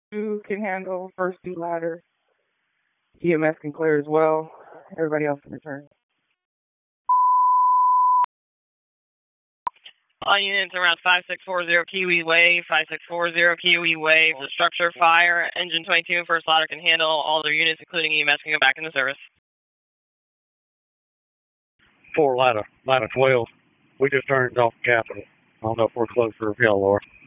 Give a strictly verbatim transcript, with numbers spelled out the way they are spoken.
two can handle first two ladder. E M S can clear as well. Everybody else can return. All units around five six four zero Kiwi Way, five six four zero Kiwi Way. The structure fire, engine twenty-two, first ladder can handle. All their units, including E M S, can go back into service. Four ladder, ladder twelve. We just turned off Capitol. I don't know if we're close for Yellow.